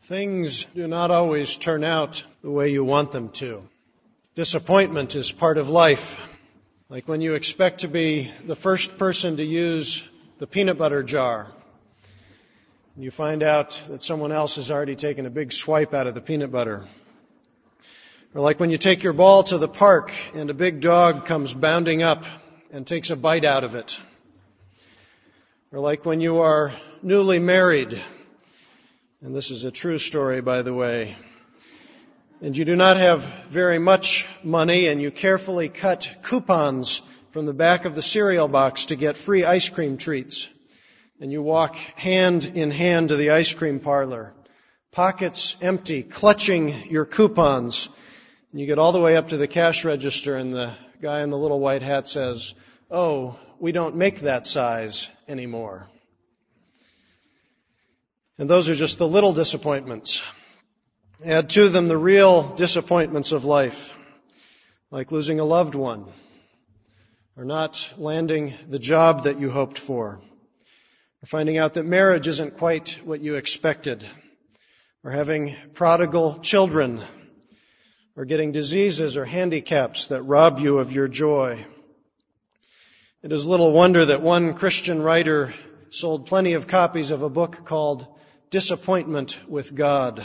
Things do not always turn out the way you want them to. Disappointment is part of life. Like when you expect to be the first person to use the peanut butter jar, and you find out that someone else has already taken a big swipe out of the peanut butter. Or like when you take your ball to the park and a big dog comes bounding up and takes a bite out of it. Or like when you are newly married, and this is a true story, by the way, and you do not have very much money, and you carefully cut coupons from the back of the cereal box to get free ice cream treats, and you walk hand in hand to the ice cream parlor, pockets empty, clutching your coupons, and you get all the way up to the cash register, and the guy in the little white hat says, "Oh, we don't make that size anymore." And those are just the little disappointments. Add to them the real disappointments of life, like losing a loved one, or not landing the job that you hoped for, or finding out that marriage isn't quite what you expected, or having prodigal children, or getting diseases or handicaps that rob you of your joy. It is little wonder that one Christian writer sold plenty of copies of a book called Disappointment with God.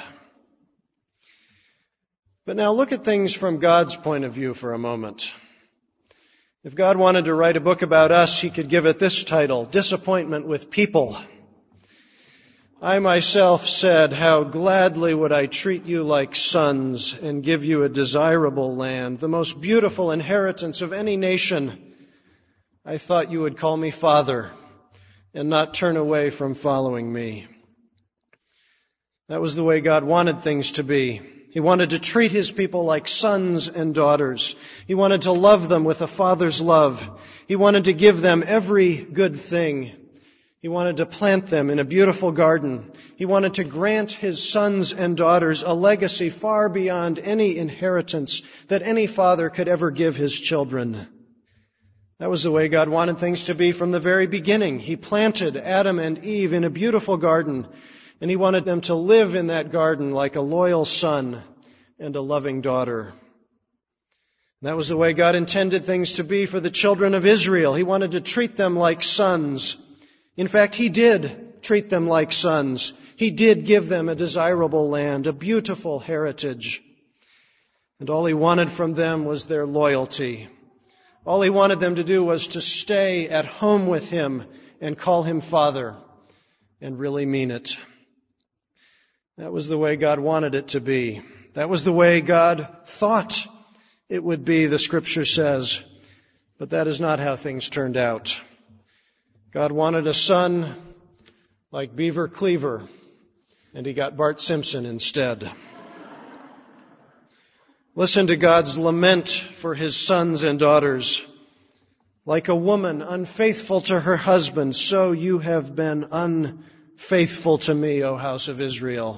But now look at things from God's point of view for a moment. If God wanted to write a book about us, He could give it this title, Disappointment with People. I myself said, "How gladly would I treat you like sons and give you a desirable land, the most beautiful inheritance of any nation. I thought you would call me Father and not turn away from following me." That was the way God wanted things to be. He wanted to treat His people like sons and daughters. He wanted to love them with a father's love. He wanted to give them every good thing. He wanted to plant them in a beautiful garden. He wanted to grant His sons and daughters a legacy far beyond any inheritance that any father could ever give his children. That was the way God wanted things to be from the very beginning. He planted Adam and Eve in a beautiful garden, and He wanted them to live in that garden like a loyal son and a loving daughter. That was the way God intended things to be for the children of Israel. He wanted to treat them like sons. In fact, He did treat them like sons. He did give them a desirable land, a beautiful heritage. And all He wanted from them was their loyalty. All He wanted them to do was to stay at home with Him and call Him Father and really mean it. That was the way God wanted it to be. That was the way God thought it would be, the Scripture says. But that is not how things turned out. God wanted a son like Beaver Cleaver, and He got Bart Simpson instead. Listen to God's lament for His sons and daughters. Like a woman unfaithful to her husband, so you have been unfaithful to me, O house of Israel.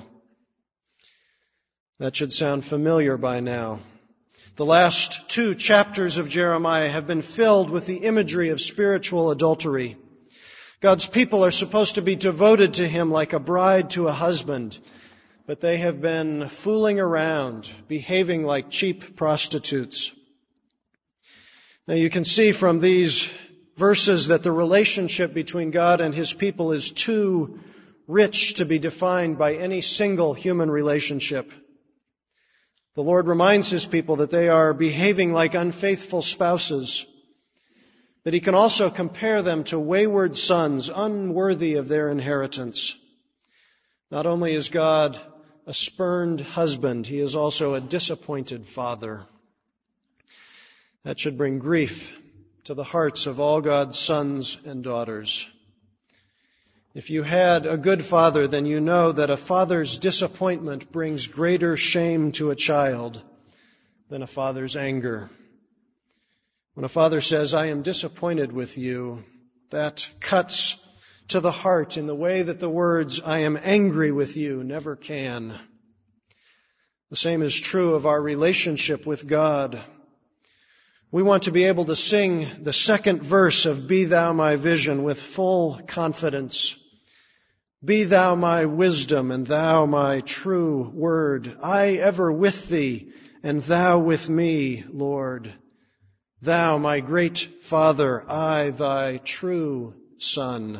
That should sound familiar by now. The last 2 chapters of Jeremiah have been filled with the imagery of spiritual adultery. God's people are supposed to be devoted to Him like a bride to a husband, but they have been fooling around, behaving like cheap prostitutes. Now you can see from these verses that the relationship between God and His people is too rich to be defined by any single human relationship. The Lord reminds His people that they are behaving like unfaithful spouses, but He can also compare them to wayward sons, unworthy of their inheritance. Not only is God a spurned husband, He is also a disappointed father. That should bring grief to the hearts of all God's sons and daughters. If you had a good father, then you know that a father's disappointment brings greater shame to a child than a father's anger. When a father says, "I am disappointed with you," that cuts to the heart in the way that the words, "I am angry with you," never can. The same is true of our relationship with God. We want to be able to sing the second verse of Be Thou My Vision with full confidence. Be thou my wisdom, and thou my true word. I ever with thee, and thou with me, Lord. Thou my great Father, I thy true Son.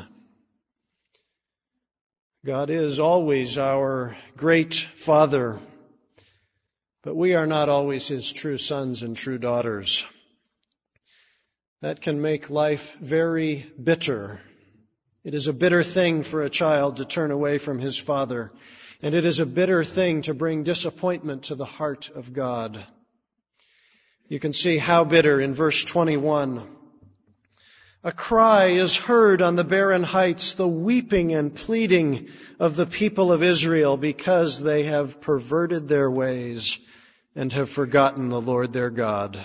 God is always our great Father, but we are not always His true sons and true daughters. That can make life very bitter. It is a bitter thing for a child to turn away from his father, and it is a bitter thing to bring disappointment to the heart of God. You can see how bitter in verse 21. A cry is heard on the barren heights, the weeping and pleading of the people of Israel, because they have perverted their ways and have forgotten the Lord their God.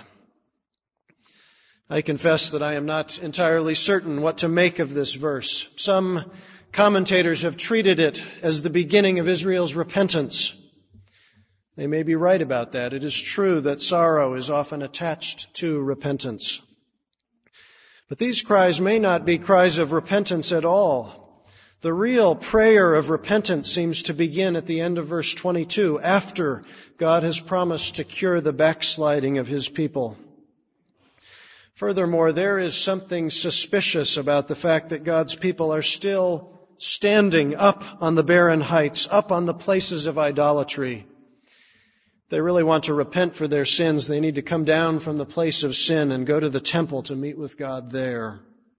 I confess that I am not entirely certain what to make of this verse. Some commentators have treated it as the beginning of Israel's repentance. They may be right about that. It is true that sorrow is often attached to repentance. But these cries may not be cries of repentance at all. The real prayer of repentance seems to begin at the end of verse 22, after God has promised to cure the backsliding of His people. Furthermore, there is something suspicious about the fact that God's people are still standing up on the barren heights, up on the places of idolatry. If they really want to repent for their sins, they need to come down from the place of sin and go to the temple to meet with God there.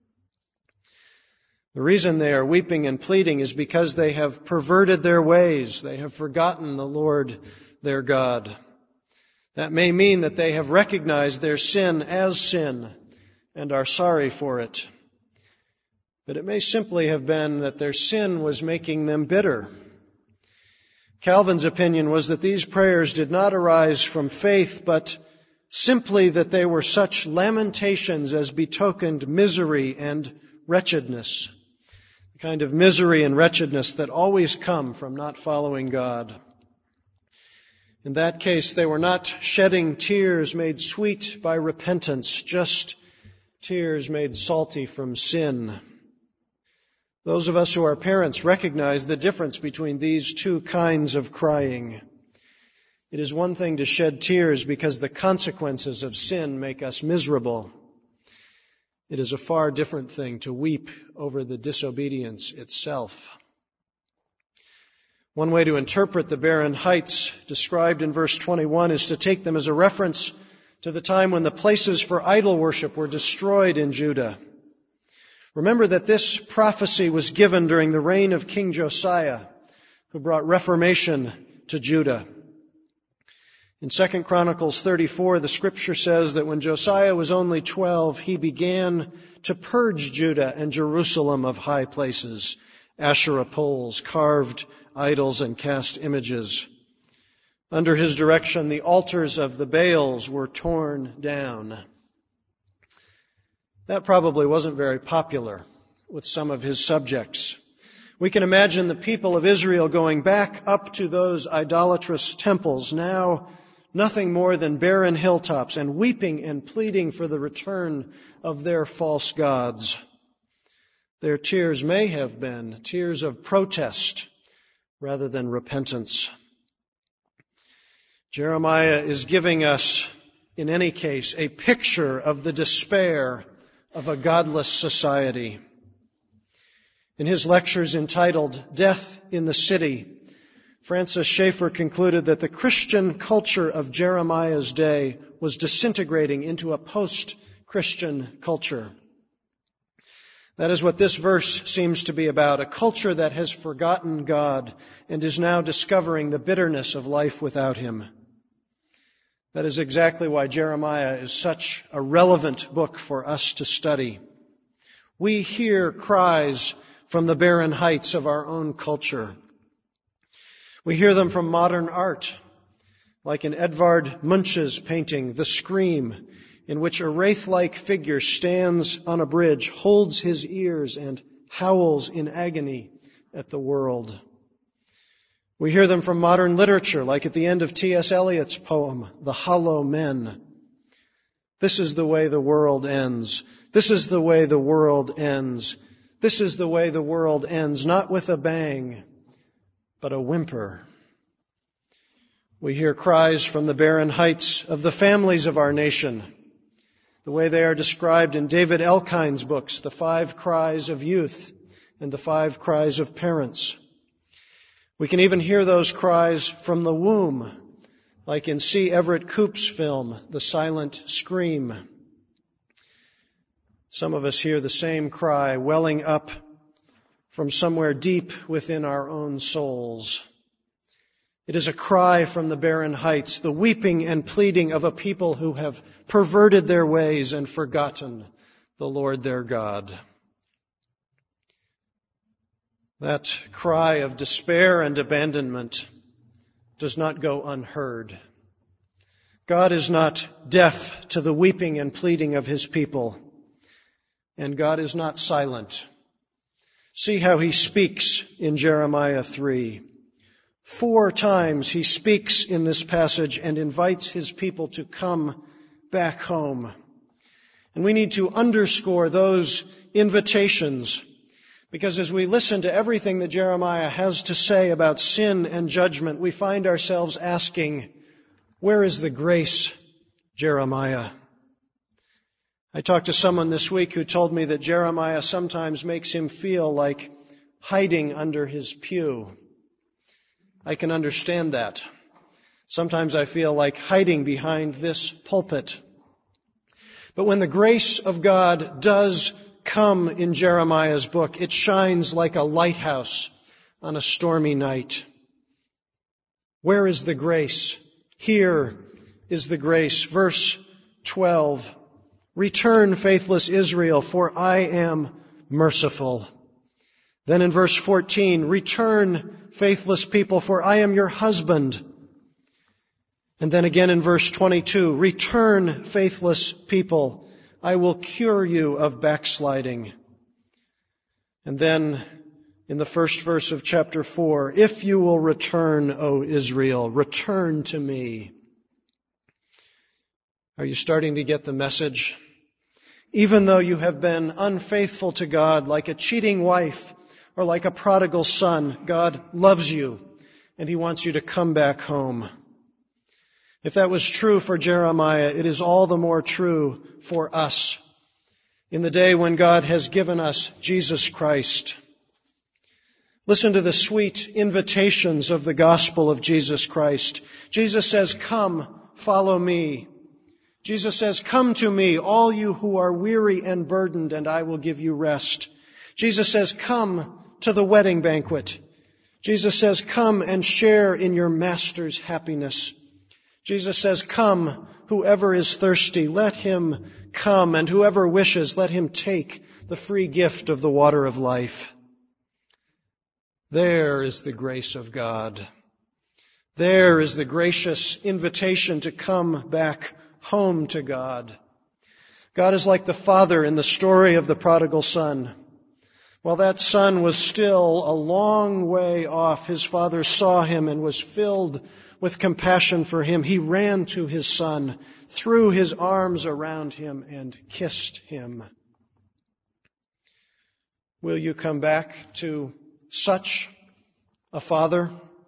The reason they are weeping and pleading is because they have perverted their ways. They have forgotten the Lord their God. That may mean that they have recognized their sin as sin and are sorry for it. But it may simply have been that their sin was making them bitter. Calvin's opinion was that these prayers did not arise from faith, but simply that they were such lamentations as betokened misery and wretchedness, the kind of misery and wretchedness that always come from not following God. In that case, they were not shedding tears made sweet by repentance, just tears made salty from sin. Those of us who are parents recognize the difference between these two kinds of crying. It is one thing to shed tears because the consequences of sin make us miserable. It is a far different thing to weep over the disobedience itself. One way to interpret the barren heights described in verse 21 is to take them as a reference to the time when the places for idol worship were destroyed in Judah. Remember that this prophecy was given during the reign of King Josiah, who brought reformation to Judah. In 2 Chronicles 34, the scripture says that when Josiah was only 12, he began to purge Judah and Jerusalem of high places, Asherah poles, carved idols, and cast images. Under his direction, the altars of the Baals were torn down. That probably wasn't very popular with some of his subjects. We can imagine the people of Israel going back up to those idolatrous temples, now nothing more than barren hilltops, and weeping and pleading for the return of their false gods. Their tears may have been tears of protest rather than repentance. Jeremiah is giving us, in any case, a picture of the despair of a godless society. In his lectures entitled Death in the City, Francis Schaeffer concluded that the Christian culture of Jeremiah's day was disintegrating into a post-Christian culture. That is what this verse seems to be about, a culture that has forgotten God and is now discovering the bitterness of life without Him. That is exactly why Jeremiah is such a relevant book for us to study. We hear cries from the barren heights of our own culture. We hear them from modern art, like in Edvard Munch's painting, The Scream, in which a wraith-like figure stands on a bridge, holds his ears, and howls in agony at the world. We hear them from modern literature, like at the end of T.S. Eliot's poem, The Hollow Men. This is the way the world ends. This is the way the world ends. This is the way the world ends, not with a bang, but a whimper. We hear cries from the barren heights of the families of our nation, the way they are described in David Elkind's books, The 5 Cries of Youth and The 5 Cries of Parents. We can even hear those cries from the womb, like in C. Everett Koop's film, The Silent Scream. Some of us hear the same cry welling up from somewhere deep within our own souls. It is a cry from the barren heights, the weeping and pleading of a people who have perverted their ways and forgotten the Lord their God. That cry of despair and abandonment does not go unheard. God is not deaf to the weeping and pleading of His people, and God is not silent. See how He speaks in Jeremiah 3. 4 times He speaks in this passage and invites His people to come back home. And we need to underscore those invitations, because as we listen to everything that Jeremiah has to say about sin and judgment, we find ourselves asking, where is the grace, Jeremiah? I talked to someone this week who told me that Jeremiah sometimes makes him feel like hiding under his pew. I can understand that. Sometimes I feel like hiding behind this pulpit. But when the grace of God does come in Jeremiah's book, it shines like a lighthouse on a stormy night. Where is the grace? Here is the grace. Verse 12. Return, faithless Israel, for I am merciful. Then in verse 14, return, faithless people, for I am your husband. And then again in verse 22, return, faithless people, I will cure you of backsliding. And then in the first verse of chapter 4, if you will return, O Israel, return to me. Are you starting to get the message? Even though you have been unfaithful to God, like a cheating wife or like a prodigal son, God loves you and He wants you to come back home. If that was true for Jeremiah, it is all the more true for us in the day when God has given us Jesus Christ. Listen to the sweet invitations of the gospel of Jesus Christ. Jesus says, come, follow me. Jesus says, come to me, all you who are weary and burdened, and I will give you rest. Jesus says, come to the wedding banquet. Jesus says, come and share in your master's happiness. Jesus says, come, whoever is thirsty, let him come, and whoever wishes, let him take the free gift of the water of life. There is the grace of God. There is the gracious invitation to come back home to God. God is like the father in the story of the prodigal son. While that son was still a long way off, his father saw him and was filled with compassion for him. He ran to his son, threw his arms around him, and kissed him. Will you come back to such a father?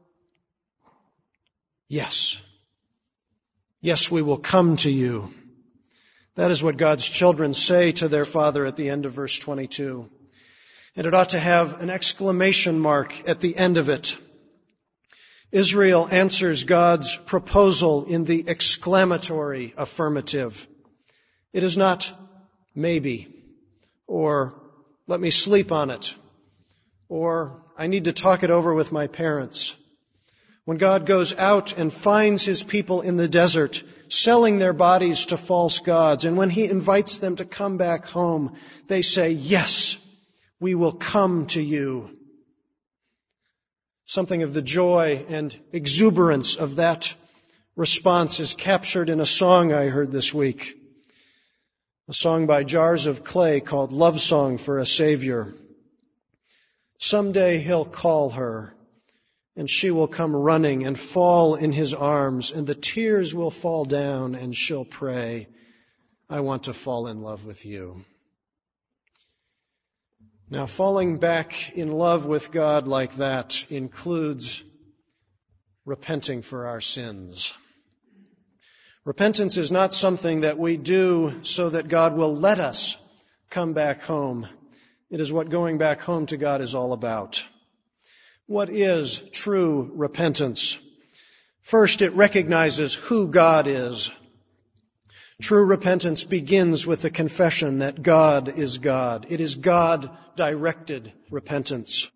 Yes. Yes, we will come to you. That is what God's children say to their father at the end of verse 22. And it ought to have an exclamation mark at the end of it. Israel answers God's proposal in the exclamatory affirmative. It is not maybe, or let me sleep on it, or I need to talk it over with my parents. When God goes out and finds His people in the desert, selling their bodies to false gods, and when He invites them to come back home, they say, yes, we will come to you. Something of the joy and exuberance of that response is captured in a song I heard this week. A song by Jars of Clay called Love Song for a Savior. Someday He'll call her, and she will come running and fall in His arms, and the tears will fall down, and she'll pray, I want to fall in love with you. Now, falling back in love with God like that includes repenting for our sins. Repentance is not something that we do so that God will let us come back home. It is what going back home to God is all about. What is true repentance? First, it recognizes who God is. True repentance begins with the confession that God is God. It is God-directed repentance.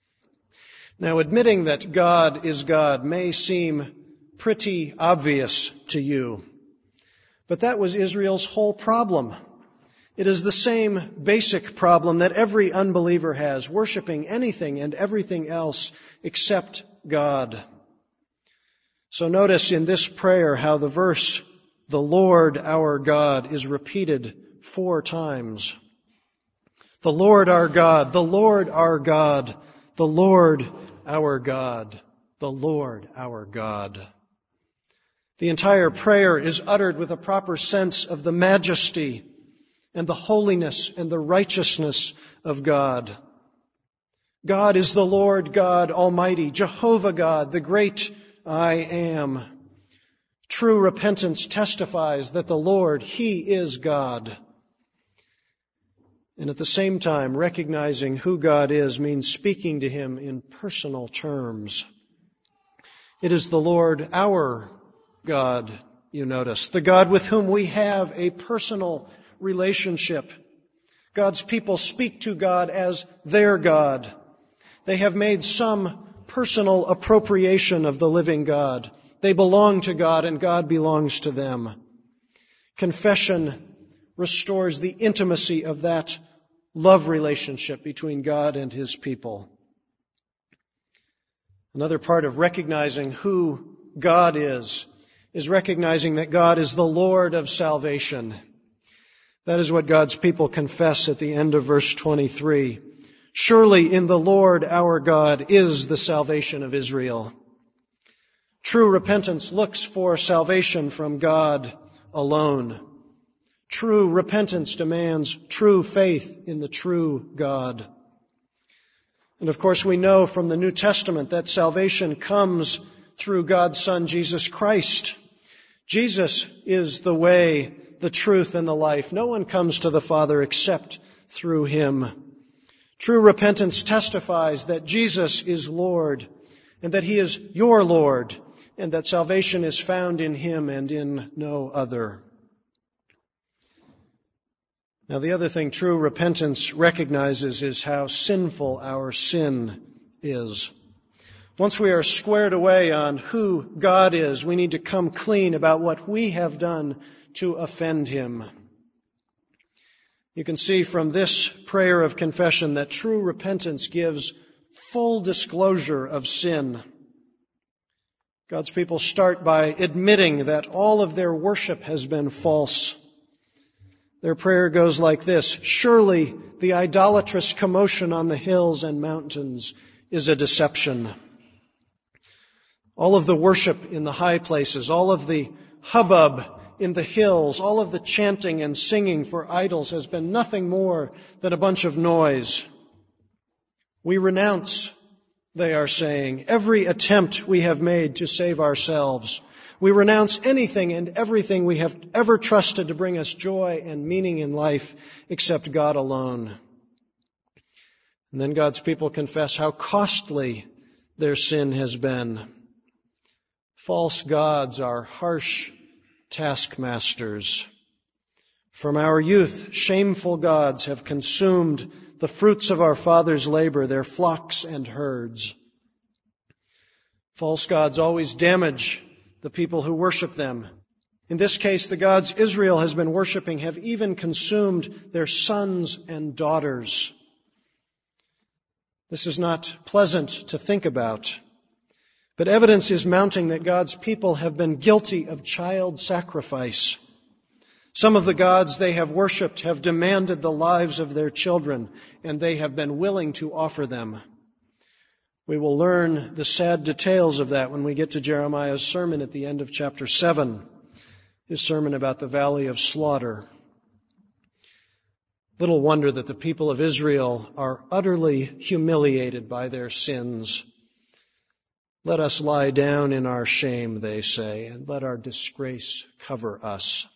Now, admitting that God is God may seem pretty obvious to you, but that was Israel's whole problem. It is the same basic problem that every unbeliever has, worshiping anything and everything else except God. So notice in this prayer how the verse, "The Lord our God," is repeated 4 times. The Lord our God, the Lord our God, the Lord our God, the Lord our God. The entire prayer is uttered with a proper sense of the majesty and the holiness and the righteousness of God. God is the Lord God Almighty, Jehovah God, the great I am. True repentance testifies that the Lord, He is God. And at the same time, recognizing who God is means speaking to Him in personal terms. It is the Lord our God, you notice, the God with whom we have a personal relationship. God's people speak to God as their God. They have made some personal appropriation of the living God. They belong to God and God belongs to them. Confession restores the intimacy of that love relationship between God and His people. Another part of recognizing who God is recognizing that God is the Lord of salvation. That is what God's people confess at the end of verse 23. Surely in the Lord our God is the salvation of Israel. True repentance looks for salvation from God alone. True repentance demands true faith in the true God. And of course we know from the New Testament that salvation comes through God's Son, Jesus Christ. Jesus is the way, the truth, and the life. No one comes to the Father except through Him. True repentance testifies that Jesus is Lord, and that He is your Lord, and that salvation is found in Him and in no other. Now, the other thing true repentance recognizes is how sinful our sin is. Once we are squared away on who God is, we need to come clean about what we have done to offend Him. You can see from this prayer of confession that true repentance gives full disclosure of sin. God's people start by admitting that all of their worship has been false. Their prayer goes like this: surely the idolatrous commotion on the hills and mountains is a deception. All of the worship in the high places, all of the hubbub in the hills, all of the chanting and singing for idols has been nothing more than a bunch of noise. We renounce, they are saying, every attempt we have made to save ourselves. We renounce anything and everything we have ever trusted to bring us joy and meaning in life except God alone. And then God's people confess how costly their sin has been. False gods are harsh taskmasters. From our youth, shameful gods have consumed the fruits of our fathers' labor, their flocks and herds. False gods always damage the people who worship them. In this case, the gods Israel has been worshiping have even consumed their sons and daughters. This is not pleasant to think about, but evidence is mounting that God's people have been guilty of child sacrifice. Some of the gods they have worshipped have demanded the lives of their children, and they have been willing to offer them. We will learn the sad details of that when we get to Jeremiah's sermon at the end of chapter 7, his sermon about the valley of slaughter. Little wonder that the people of Israel are utterly humiliated by their sins. Let us lie down in our shame, they say, and let our disgrace cover us.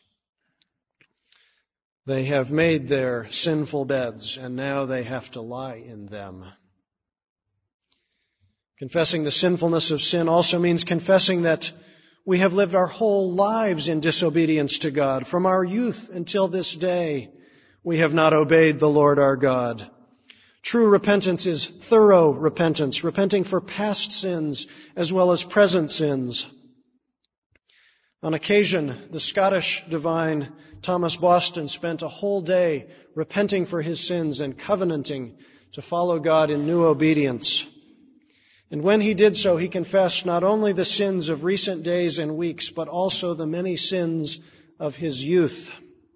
They have made their sinful beds, and now they have to lie in them. Confessing the sinfulness of sin also means confessing that we have lived our whole lives in disobedience to God. From our youth until this day, we have not obeyed the Lord our God. True repentance is thorough repentance, repenting for past sins as well as present sins. On occasion, the Scottish divine Thomas Boston spent a whole day repenting for his sins and covenanting to follow God in new obedience. And when he did so, he confessed not only the sins of recent days and weeks, but also the many sins of his youth.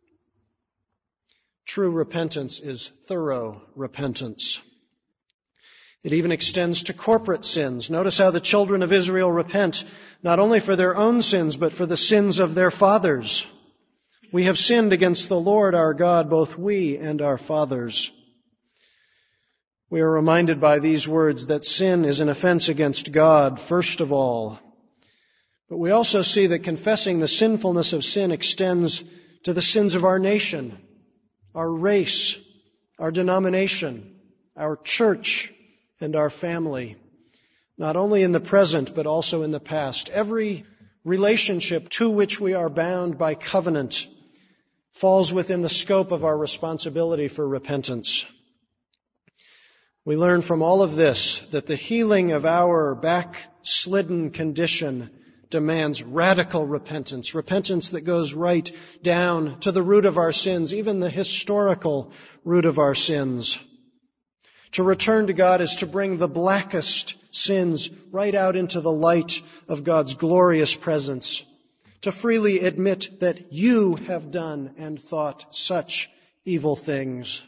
True repentance is thorough repentance. It even extends to corporate sins. Notice how the children of Israel repent, not only for their own sins, but for the sins of their fathers. We have sinned against the Lord our God, both we and our fathers. We are reminded by these words that sin is an offense against God, first of all. But we also see that confessing the sinfulness of sin extends to the sins of our nation, our race, our denomination, our church, and our family, not only in the present, but also in the past. Every relationship to which we are bound by covenant falls within the scope of our responsibility for repentance. We learn from all of this that the healing of our backslidden condition demands radical repentance, repentance that goes right down to the root of our sins, even the historical root of our sins. To return to God is to bring the blackest sins right out into the light of God's glorious presence, to freely admit that you have done and thought such evil things.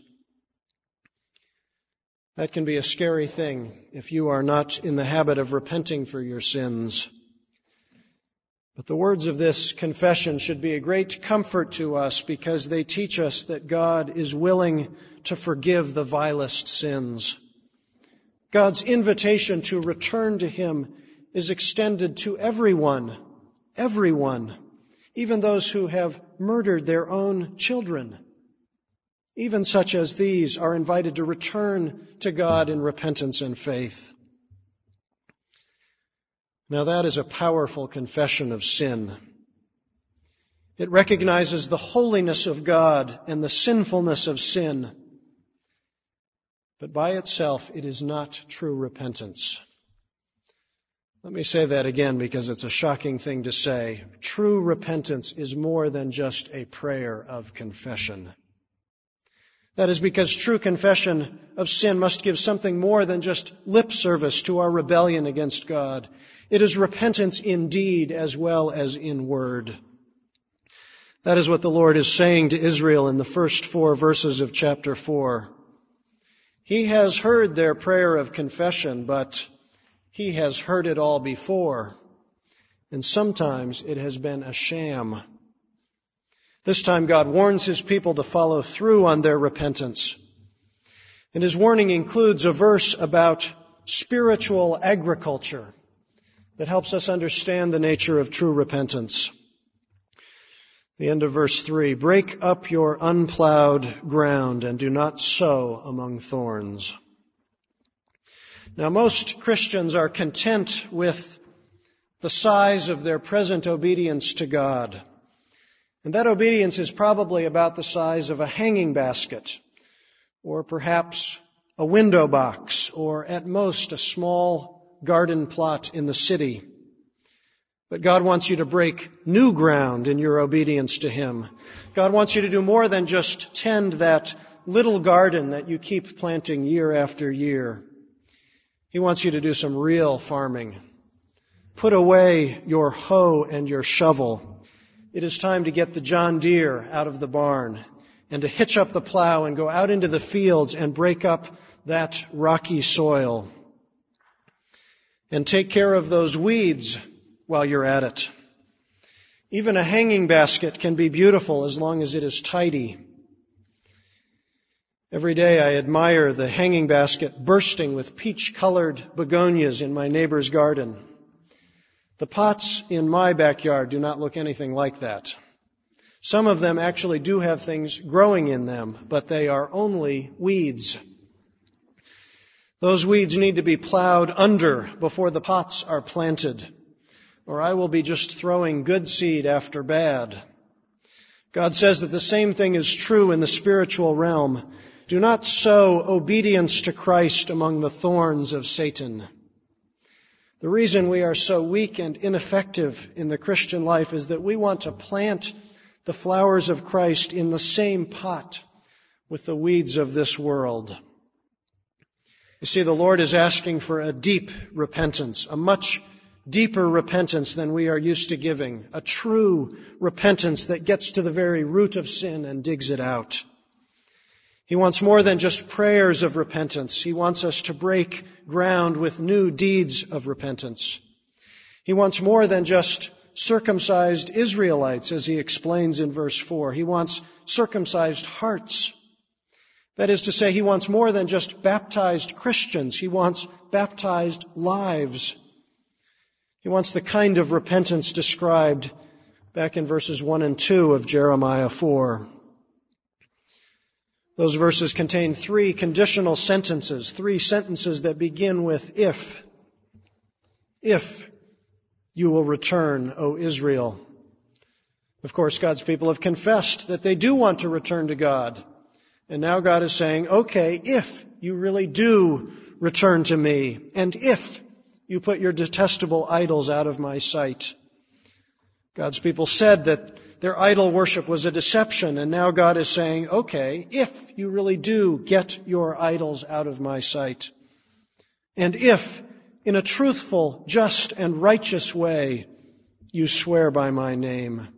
That can be a scary thing if you are not in the habit of repenting for your sins. But the words of this confession should be a great comfort to us because they teach us that God is willing to forgive the vilest sins. God's invitation to return to Him is extended to everyone, even those who have murdered their own children. Even such as these are invited to return to God in repentance and faith. Now that is a powerful confession of sin. It recognizes the holiness of God and the sinfulness of sin. But by itself, it is not true repentance. Let me say that again because it's a shocking thing to say. True repentance is more than just a prayer of confession. That is because true confession of sin must give something more than just lip service to our rebellion against God. It is repentance in deed as well as in word. That is what the Lord is saying to Israel in the first 4 verses of chapter 4. He has heard their prayer of confession, but He has heard it all before. And sometimes it has been a sham. This time God warns His people to follow through on their repentance. And His warning includes a verse about spiritual agriculture that helps us understand the nature of true repentance. The end of verse 3, break up your unplowed ground and do not sow among thorns. Now most Christians are content with the size of their present obedience to God. And that obedience is probably about the size of a hanging basket, or perhaps a window box, or at most a small garden plot in the city. But God wants you to break new ground in your obedience to Him. God wants you to do more than just tend that little garden that you keep planting year after year. He wants you to do some real farming. Put away your hoe and your shovel. It is time to get the John Deere out of the barn and to hitch up the plow and go out into the fields and break up that rocky soil. And take care of those weeds while you're at it. Even a hanging basket can be beautiful as long as it is tidy. Every day I admire the hanging basket bursting with peach-colored begonias in my neighbor's garden. The pots in my backyard do not look anything like that. Some of them actually do have things growing in them, but they are only weeds. Those weeds need to be plowed under before the pots are planted, or I will be just throwing good seed after bad. God says that the same thing is true in the spiritual realm. Do not sow obedience to Christ among the thorns of Satan. The reason we are so weak and ineffective in the Christian life is that we want to plant the flowers of Christ in the same pot with the weeds of this world. You see, the Lord is asking for a deep repentance, a much deeper repentance than we are used to giving, a true repentance that gets to the very root of sin and digs it out. He wants more than just prayers of repentance. He wants us to break ground with new deeds of repentance. He wants more than just circumcised Israelites, as he explains in verse 4. He wants circumcised hearts. That is to say, he wants more than just baptized Christians. He wants baptized lives. He wants the kind of repentance described back in verses 1 and 2 of Jeremiah 4. Those verses contain 3 conditional sentences, 3 sentences that begin with if. If you will return, O Israel. Of course, God's people have confessed that they do want to return to God. And now God is saying, okay, if you really do return to me, and if you put your detestable idols out of my sight. God's people said that their idol worship was a deception, and now God is saying, okay, if you really do get your idols out of my sight, and if, in a truthful, just, and righteous way, you swear by my name.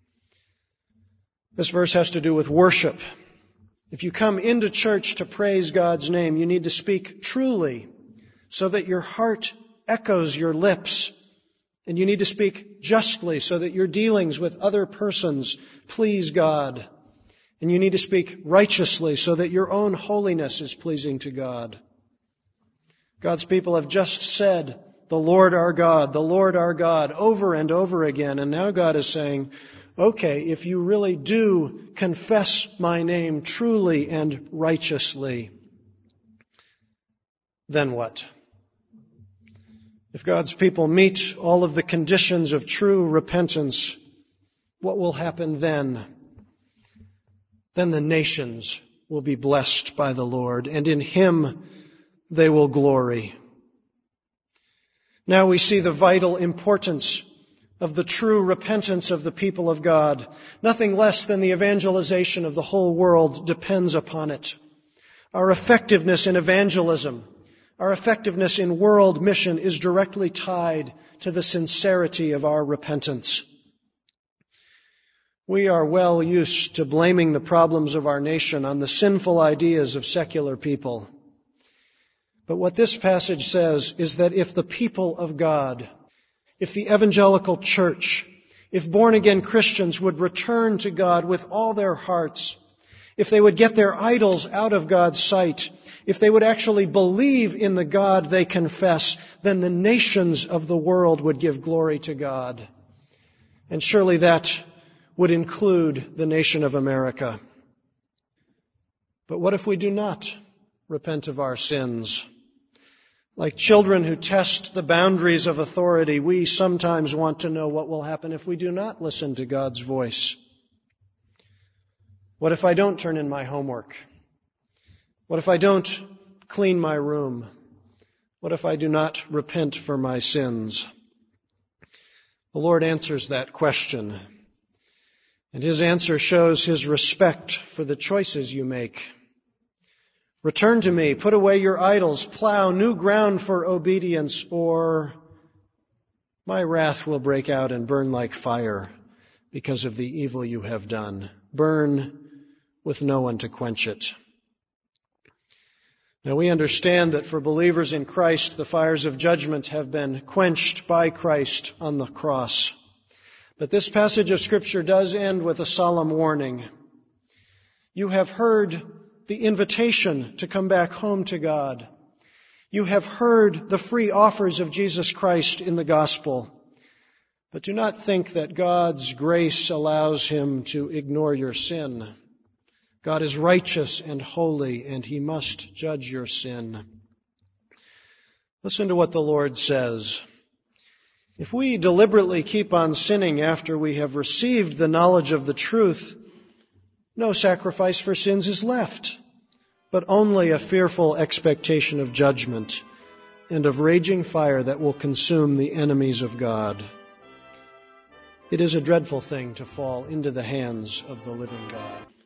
This verse has to do with worship. If you come into church to praise God's name, you need to speak truly so that your heart echoes your lips. And you need to speak justly so that your dealings with other persons please God. And you need to speak righteously so that your own holiness is pleasing to God. God's people have just said, the Lord our God, over and over again. And now God is saying, okay, if you really do confess my name truly and righteously, then what? If God's people meet all of the conditions of true repentance, what will happen then? Then the nations will be blessed by the Lord, and in Him they will glory. Now we see the vital importance of the true repentance of the people of God. Nothing less than the evangelization of the whole world depends upon it. Our effectiveness in evangelism, our effectiveness in world mission is directly tied to the sincerity of our repentance. We are well used to blaming the problems of our nation on the sinful ideas of secular people. But what this passage says is that if the people of God, if the evangelical church, if born-again Christians would return to God with all their hearts, if they would get their idols out of God's sight, if they would actually believe in the God they confess, then the nations of the world would give glory to God. And surely that would include the nation of America. But what if we do not repent of our sins? Like children who test the boundaries of authority, we sometimes want to know what will happen if we do not listen to God's voice. What if I don't turn in my homework? What if I don't clean my room? What if I do not repent for my sins? The Lord answers that question, and His answer shows His respect for the choices you make. Return to me, put away your idols, plow new ground for obedience, or my wrath will break out and burn like fire because of the evil you have done. Burn with no one to quench it. Now we understand that for believers in Christ, the fires of judgment have been quenched by Christ on the cross. But this passage of Scripture does end with a solemn warning. You have heard the invitation to come back home to God. You have heard the free offers of Jesus Christ in the gospel. But do not think that God's grace allows him to ignore your sin. God is righteous and holy, and he must judge your sin. Listen to what the Lord says. If we deliberately keep on sinning after we have received the knowledge of the truth, no sacrifice for sins is left, but only a fearful expectation of judgment and of raging fire that will consume the enemies of God. It is a dreadful thing to fall into the hands of the living God.